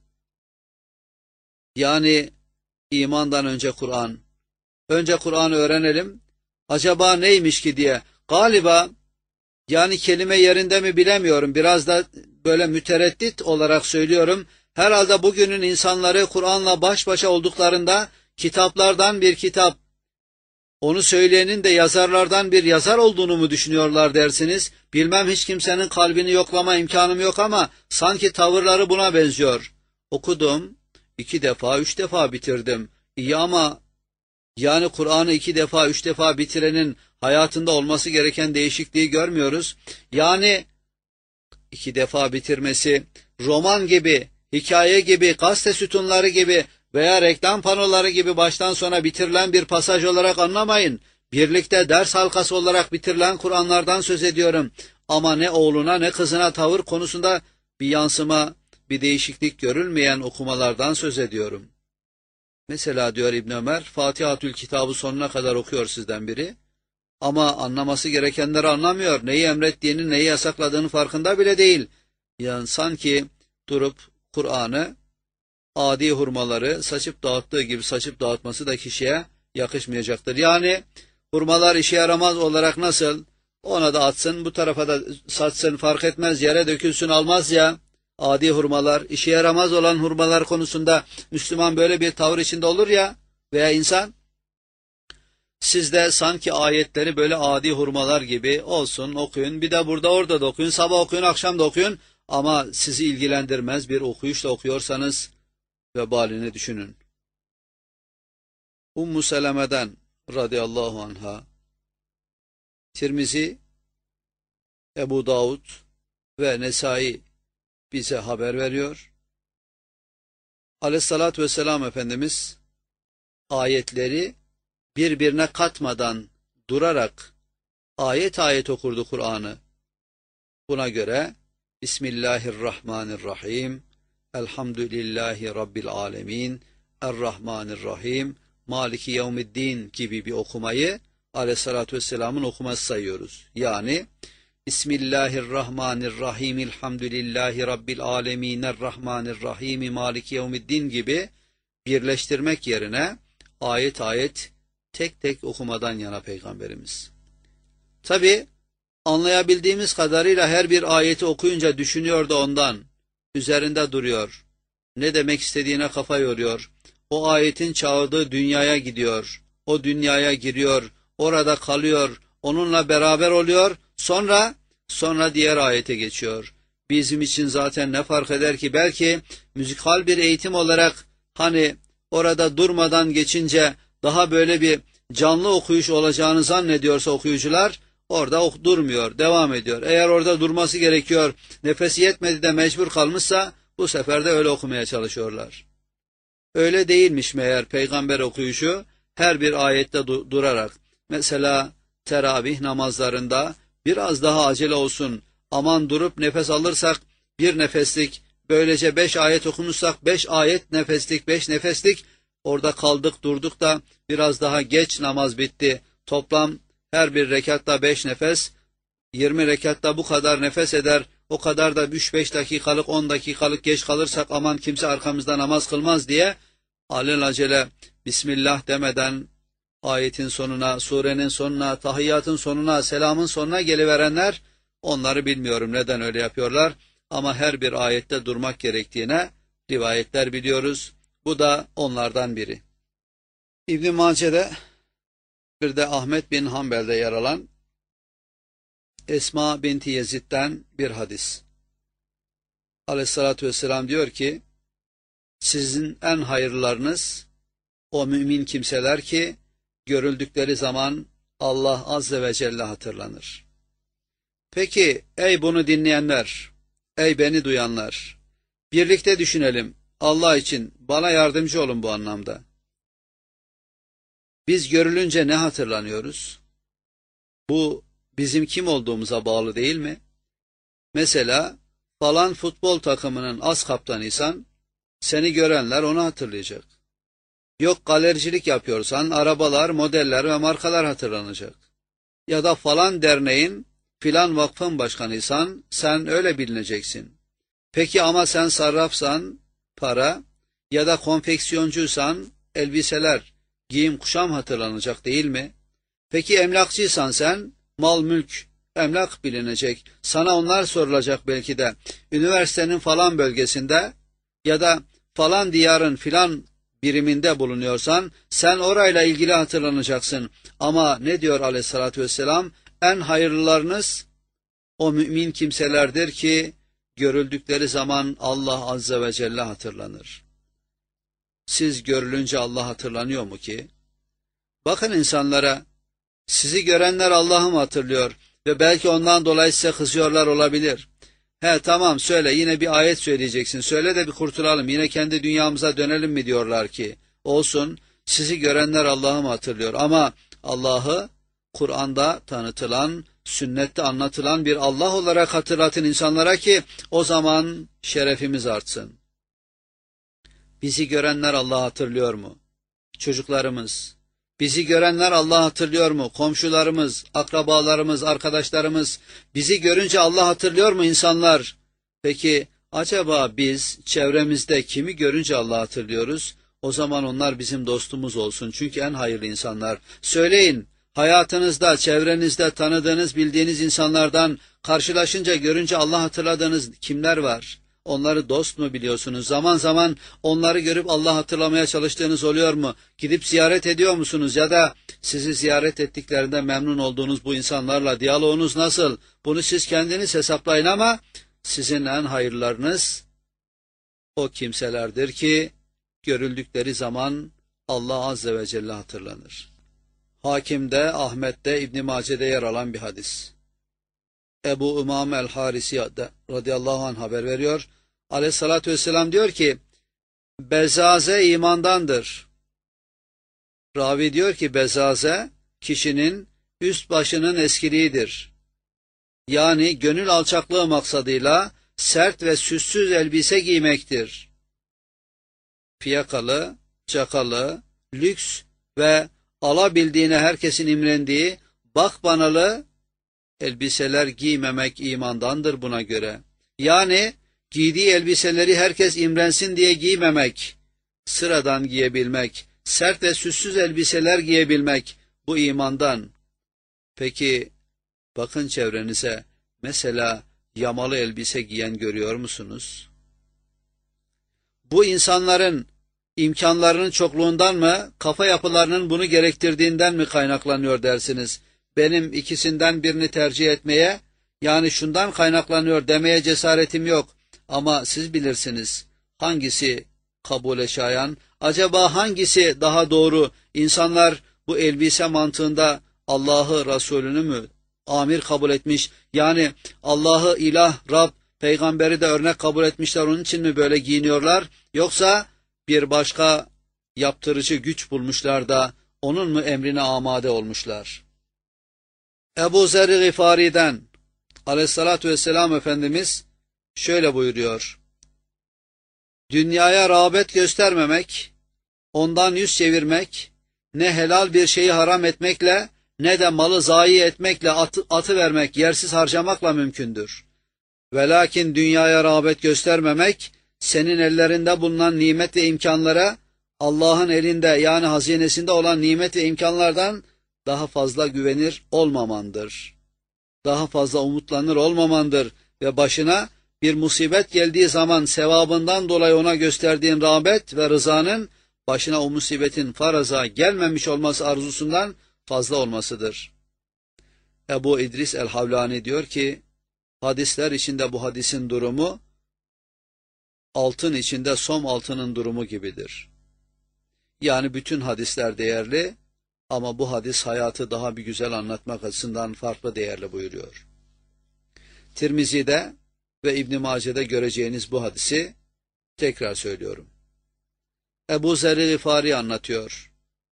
Yani imandan önce Kur'an. Önce Kur'an'ı öğrenelim. Acaba neymiş ki diye. Galiba yani kelime yerinde mi bilemiyorum. Biraz da böyle mütereddit olarak söylüyorum. Herhalde bugünün insanları Kur'an'la baş başa olduklarında kitaplardan bir kitap, onu söyleyenin de yazarlardan bir yazar olduğunu mu düşünüyorlar dersiniz? Bilmem, hiç kimsenin kalbini yoklama imkanım yok ama sanki tavırları buna benziyor. Okudum, iki defa, üç defa bitirdim. İyi ama yani Kur'an'ı iki defa, üç defa bitirenin hayatında olması gereken değişikliği görmüyoruz. Yani iki defa bitirmesi roman gibi, hikaye gibi, gazete sütunları gibi veya reklam panoları gibi baştan sona bitirilen bir pasaj olarak anlamayın. Birlikte ders halkası olarak bitirilen Kur'anlardan söz ediyorum. Ama ne oğluna ne kızına tavır konusunda bir yansıma, bir değişiklik görülmeyen okumalardan söz ediyorum. Mesela diyor İbn Ömer, Fatihatül kitabı sonuna kadar okuyor sizden biri. Ama anlaması gerekenleri anlamıyor. Neyi emrettiğini, neyi yasakladığını farkında bile değil. Yani sanki durup Kur'an'ı adi hurmaları saçıp dağıttığı gibi saçıp dağıtması da kişiye yakışmayacaktır. Yani hurmalar işe yaramaz olarak nasıl? Ona da atsın, bu tarafa da satsın, fark etmez, yere dökülsün, almaz ya. Adi hurmalar, işe yaramaz olan hurmalar konusunda Müslüman böyle bir tavır içinde olur ya veya insan. Siz de sanki ayetleri böyle adi hurmalar gibi olsun, okuyun, bir de burada orada da okuyun, sabah okuyun, akşam da okuyun ama sizi ilgilendirmez bir okuyuşla okuyorsanız vebalini düşünün. Ummu Seleme'den radıyallahu anha, Tirmizi, Ebu Davud ve Nesai bize haber veriyor. Aleyhissalatü vesselam Efendimiz ayetleri birbirine katmadan durarak ayet ayet okurdu Kur'an'ı. Buna göre Bismillahirrahmanirrahim, Elhamdülillahi Rabbil alemin, Errahmanirrahim, Maliki Yevmiddin gibi bir okumayı Aleyhisselatü Vesselam'ın okuması sayıyoruz. Yani Bismillahirrahmanirrahim, Elhamdülillahi Rabbil alemin, Errahmanirrahim, Maliki Yevmiddin gibi birleştirmek yerine ayet ayet tek tek okumadan yana Peygamberimiz. Tabi anlayabildiğimiz kadarıyla her bir ayeti okuyunca düşünüyor da ondan, üzerinde duruyor, ne demek istediğine kafa yoruyor, o ayetin çağırdığı dünyaya gidiyor, o dünyaya giriyor, orada kalıyor, onunla beraber oluyor, sonra sonra diğer ayete geçiyor. Bizim için zaten ne fark eder ki, belki müzikal bir eğitim olarak hani orada durmadan geçince daha böyle bir canlı okuyuş olacağını zannediyorsa okuyucular, orada durmuyor, devam ediyor. Eğer orada durması gerekiyor, nefesi yetmedi de mecbur kalmışsa, bu sefer de öyle okumaya çalışıyorlar. Öyle değilmiş meğer peygamber okuyuşu, her bir ayette du durarak. Mesela teravih namazlarında biraz daha acele olsun, aman durup nefes alırsak bir nefeslik, böylece beş ayet okumuşsak beş ayet nefeslik, beş nefeslik, orada kaldık durduk da biraz daha geç namaz bitti. Toplam her bir rekatta beş nefes, yirmi rekatta bu kadar nefes eder, o kadar da üç beş dakikalık, on dakikalık geç kalırsak aman kimse arkamızda namaz kılmaz diye alelacele Bismillah demeden ayetin sonuna, surenin sonuna, tahiyyatın sonuna, selamın sonuna geliverenler, onları bilmiyorum neden öyle yapıyorlar, ama her bir ayette durmak gerektiğine rivayetler biliyoruz. Bu da onlardan biri. İbn-i Mace'de, bir de Ahmet bin Hanbel'de yer alan Esma binti Yezid'den bir hadis. Aleyhissalatü vesselam diyor ki, sizin en hayırlılarınız o mümin kimseler ki görüldükleri zaman Allah Azze ve Celle hatırlanır. Peki ey bunu dinleyenler, ey beni duyanlar, birlikte düşünelim, Allah için bana yardımcı olun bu anlamda. Biz görülünce ne hatırlanıyoruz? Bu bizim kim olduğumuza bağlı değil mi? Mesela falan futbol takımının as kaptanıysan, seni görenler onu hatırlayacak. Yok galericilik yapıyorsan, arabalar, modeller ve markalar hatırlanacak. Ya da falan derneğin, filan vakfın başkanıysan, sen öyle bilineceksin. Peki ama sen sarrafsan, para, ya da konfeksiyoncuysan, elbiseler, giyim kuşam hatırlanacak değil mi? Peki emlakçıysan sen, mal mülk, emlak bilinecek. Sana onlar sorulacak belki de. Üniversitenin falan bölgesinde ya da falan diyarın filan biriminde bulunuyorsan, sen orayla ilgili hatırlanacaksın. Ama ne diyor Aleyhissalatü vesselam? En hayırlılarınız o mümin kimselerdir ki görüldükleri zaman Allah Azze ve Celle hatırlanır. Siz görülünce Allah hatırlanıyor mu ki? Bakın insanlara, sizi görenler Allah'ı mı hatırlıyor ve belki ondan dolayı size kızıyorlar olabilir. He tamam söyle, yine bir ayet söyleyeceksin, söyle de bir kurtulalım, yine kendi dünyamıza dönelim mi diyorlar ki. Olsun, sizi görenler Allah'ı mı hatırlıyor, ama Allah'ı Kur'an'da tanıtılan, sünnette anlatılan bir Allah olarak hatırlatın insanlara ki o zaman şerefimiz artsın. Bizi görenler Allah'ı hatırlıyor mu? Çocuklarımız, bizi görenler Allah'ı hatırlıyor mu? Komşularımız, akrabalarımız, arkadaşlarımız, bizi görünce Allah hatırlıyor mu insanlar? Peki acaba biz çevremizde kimi görünce Allah hatırlıyoruz? O zaman onlar bizim dostumuz olsun, çünkü en hayırlı insanlar. Söyleyin, hayatınızda, çevrenizde tanıdığınız, bildiğiniz insanlardan karşılaşınca, görünce Allah hatırladığınız kimler var? Onları dost mu biliyorsunuz? Zaman zaman onları görüp Allah hatırlamaya çalıştığınız oluyor mu? Gidip ziyaret ediyor musunuz? Ya da sizi ziyaret ettiklerinde memnun olduğunuz bu insanlarla diyaloğunuz nasıl? Bunu siz kendiniz hesaplayın, ama sizin en hayırlarınız o kimselerdir ki görüldükleri zaman Allah Azze ve Celle hatırlanır. Hakim'de, Ahmet'te, İbn-i Mace'de yer alan bir hadis. Ebu Umame el-Harisi radıyallahu anh haber veriyor. Aleyhissalatü vesselam diyor ki, bezaze imandandır. Ravi diyor ki bezaze kişinin üst başının eskiliğidir. Yani gönül alçaklığı maksadıyla sert ve süssüz elbise giymektir. Fiyakalı, çakalı, lüks ve alabildiğine herkesin imrendiği bakbanalı elbiseler giymemek imandandır buna göre. Yani giydiği elbiseleri herkes imrensin diye giymemek, sıradan giyebilmek, sert ve süssüz elbiseler giyebilmek bu imandan. Peki bakın çevrenize, mesela yamalı elbise giyen görüyor musunuz? Bu insanların imkanlarının çokluğundan mı, kafa yapılarının bunu gerektirdiğinden mi kaynaklanıyor dersiniz? Benim ikisinden birini tercih etmeye, yani şundan kaynaklanıyor demeye cesaretim yok. Ama siz bilirsiniz hangisi kabule şayan, acaba hangisi daha doğru? İnsanlar bu elbise mantığında Allah'ı, Resulünü mü amir kabul etmiş? Yani Allah'ı ilah, Rab, peygamberi de örnek kabul etmişler, onun için mi böyle giyiniyorlar? Yoksa bir başka yaptırıcı güç bulmuşlar da onun mu emrine amade olmuşlar? Ebu Zer-i Gıfari'den aleyhissalatü vesselam Efendimiz şöyle buyuruyor: dünyaya rağbet göstermemek, ondan yüz çevirmek, ne helal bir şeyi haram etmekle ne de malı zayi etmekle, atı, atı vermek, yersiz harcamakla mümkündür. Velakin dünyaya rağbet göstermemek, senin ellerinde bulunan nimet ve imkanlara, Allah'ın elinde yani hazinesinde olan nimet ve imkanlardan daha fazla güvenir olmamandır. Daha fazla umutlanır olmamandır ve başına bir musibet geldiği zaman sevabından dolayı ona gösterdiğin rağbet ve rızanın başına o musibetin faraza gelmemiş olması arzusundan fazla olmasıdır. Ebu İdris el-Havlani diyor ki, hadisler içinde bu hadisin durumu, altın içinde som altının durumu gibidir. Yani bütün hadisler değerli ama bu hadis hayatı daha bir güzel anlatmak açısından farklı değerli buyuruyor. Tirmizi'de ve İbn-i Mace'de göreceğiniz bu hadisi tekrar söylüyorum. Ebu Zer-i Gıfari anlatıyor.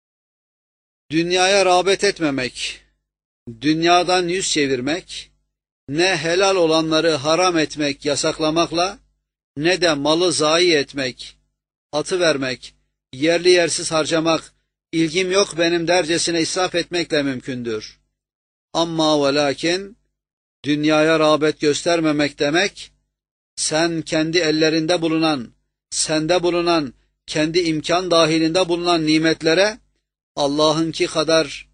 Dünyaya rağbet etmemek, dünyadan yüz çevirmek, ne helal olanları haram etmek, yasaklamakla, ne de malı zayi etmek, atı vermek, yerli yersiz harcamak, ilgim yok benim dercesine israf etmekle mümkündür. Amma ve lakin, dünyaya rağbet göstermemek demek, sen kendi ellerinde bulunan, sende bulunan, kendi imkan dahilinde bulunan nimetlere, Allah'ınki kadar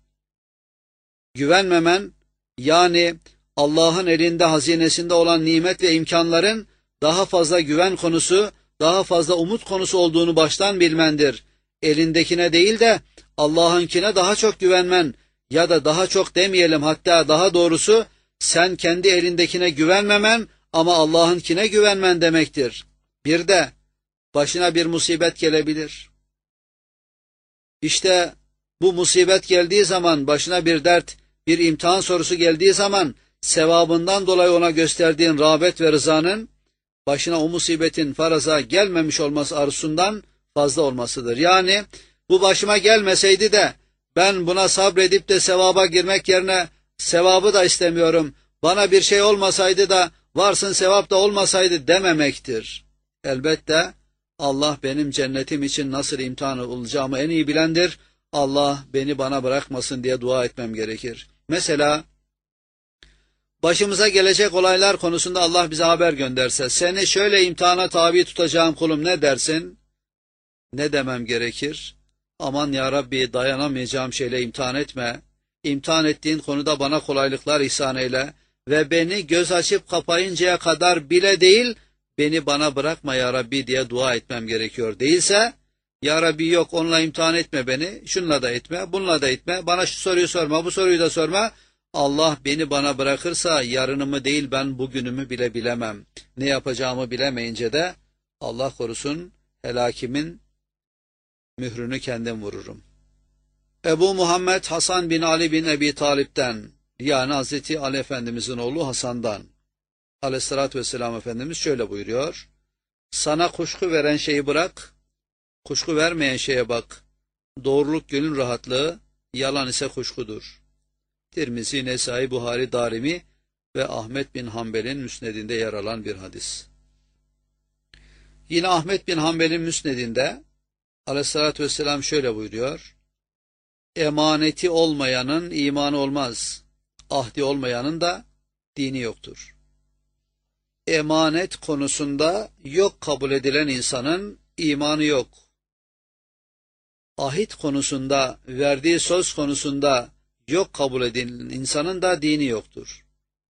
güvenmemen, yani Allah'ın elinde hazinesinde olan nimet ve imkanların daha fazla güven konusu, daha fazla umut konusu olduğunu baştan bilmendir. Elindekine değil de Allah'ınkine daha çok güvenmen ya da daha çok demeyelim, hatta daha doğrusu sen kendi elindekine güvenmemen ama Allah'ınkine güvenmen demektir. Bir de başına bir musibet gelebilir. İşte bu musibet geldiği zaman, başına bir dert, bir imtihan sorusu geldiği zaman sevabından dolayı ona gösterdiğin rağbet ve rızanın başına o musibetin faraza gelmemiş olması arzusundan fazla olmasıdır. Yani bu başıma gelmeseydi de ben buna sabredip de sevaba girmek yerine sevabı da istemiyorum, bana bir şey olmasaydı da varsın sevap da olmasaydı dememektir. Elbette Allah benim cennetim için nasıl imtihan olacağımı en iyi bilendir. Allah beni bana bırakmasın diye dua etmem gerekir. Mesela başımıza gelecek olaylar konusunda Allah bize haber gönderse, seni şöyle imtihana tabi tutacağım kulum, ne dersin? Ne demem gerekir? Aman ya Rabbi, dayanamayacağım şeyle imtihan etme. İmtihan ettiğin konuda bana kolaylıklar ihsan eyle ve beni göz açıp kapayıncaya kadar bile değil, beni bana bırakma ya Rabbi diye dua etmem gerekiyor. Değilse, ya Rabbi yok onunla imtihan etme beni, şunla da etme, bununla da etme, bana şu soruyu sorma, bu soruyu da sorma. Allah beni bana bırakırsa yarınımı değil ben bugünümü bile bilemem. Ne yapacağımı bilemeyince de Allah korusun helakimin mührünü kendim vururum. Ebu Muhammed Hasan bin Ali bin Ebi Talip'ten, yani Hazreti Ali Efendimizin oğlu Hasan'dan aleyhissalatü vesselam Efendimiz şöyle buyuruyor: sana kuşku veren şeyi bırak, kuşku vermeyen şeye bak. doğruluk gönül rahatlığı, yalan ise kuşkudur. Tirmizi, Nesai, Buhari, Darimi ve Ahmet bin Hanbel'in müsnedinde yer alan bir hadis. Yine Ahmet bin Hanbel'in müsnedinde Aleyhissalatü vesselam şöyle buyuruyor: emaneti olmayanın imanı olmaz, ahdi olmayanın da dini yoktur. Emanet konusunda yok kabul edilen insanın imanı yok. Ahit konusunda, verdiği söz konusunda yok kabul edilen insanın da dini yoktur.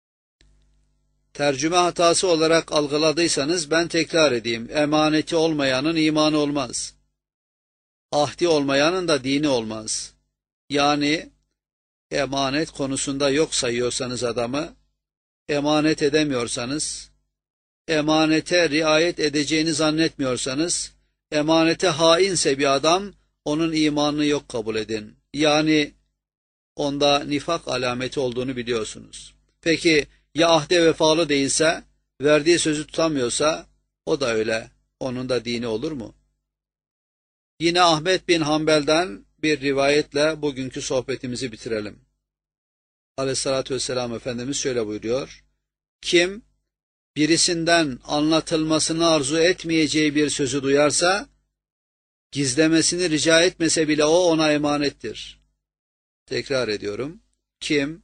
Tercüme hatası olarak algıladıysanız ben tekrar edeyim. Emaneti olmayanın imanı olmaz. Ahdi olmayanın da dini olmaz. Yani emanet konusunda yok sayıyorsanız adamı, emanet edemiyorsanız, emanete riayet edeceğini zannetmiyorsanız, emanete hainse bir adam, onun imanını yok kabul edin. Yani onda nifak alameti olduğunu biliyorsunuz. Peki ya ahde vefalı değilse, verdiği sözü tutamıyorsa, o da öyle. Onun da dini olur mu? Yine Ahmet bin Hanbel'den bir rivayetle bugünkü sohbetimizi bitirelim. Aleyhissalatü vesselam Efendimiz şöyle buyuruyor: kim birisinden anlatılmasını arzu etmeyeceği bir sözü duyarsa, gizlemesini rica etmese bile o ona emanettir. Tekrar ediyorum. Kim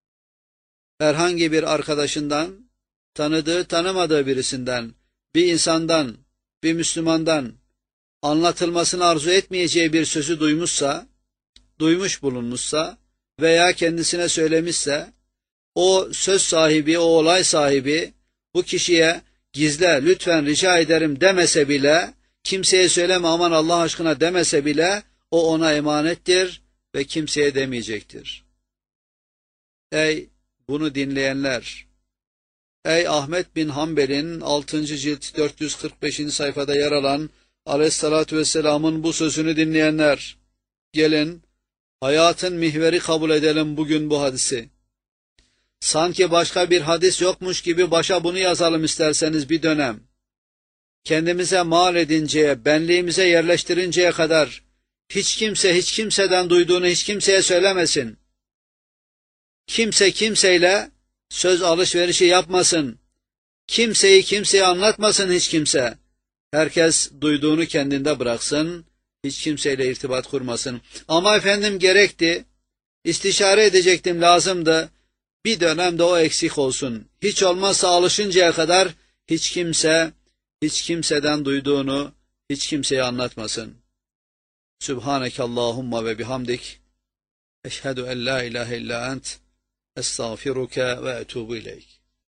herhangi bir arkadaşından, tanıdığı tanımadığı birisinden, bir insandan, bir Müslümandan anlatılmasını arzu etmeyeceği bir sözü duymuşsa, duymuş bulunmuşsa veya kendisine söylemişse, o söz sahibi, o olay sahibi bu kişiye gizle, lütfen rica ederim demese bile, kimseye söyleme aman Allah aşkına demese bile, o ona emanettir ve kimseye demeyecektir. Ey bunu dinleyenler! Ey Ahmet bin Hanbel'in altıncı cilt dört yüz kırk beşinci sayfada yer alan Aleyhissalatü vesselamın bu sözünü dinleyenler! Gelin, hayatın mihveri kabul edelim bugün bu hadisi. Sanki başka bir hadis yokmuş gibi başa bunu yazalım isterseniz bir dönem. Kendimize mal edinceye, benliğimize yerleştirinceye kadar hiç kimse hiç kimseden duyduğunu hiç kimseye söylemesin. Kimse kimseyle söz alışverişi yapmasın. Kimseyi kimseye anlatmasın hiç kimse. Herkes duyduğunu kendinde bıraksın. Hiç kimseyle irtibat kurmasın. Ama efendim gerekti. İstişare edecektim, lazımdı. Bir dönemde o eksik olsun. Hiç olmazsa alışıncaya kadar hiç kimse, hiç kimseden duyduğunu hiç kimseye anlatmasın. Sübhaneke Allahumma ve bihamdik. Eşhedü en la ilahe illa ent. Estağfiruke ve etubu ileyk.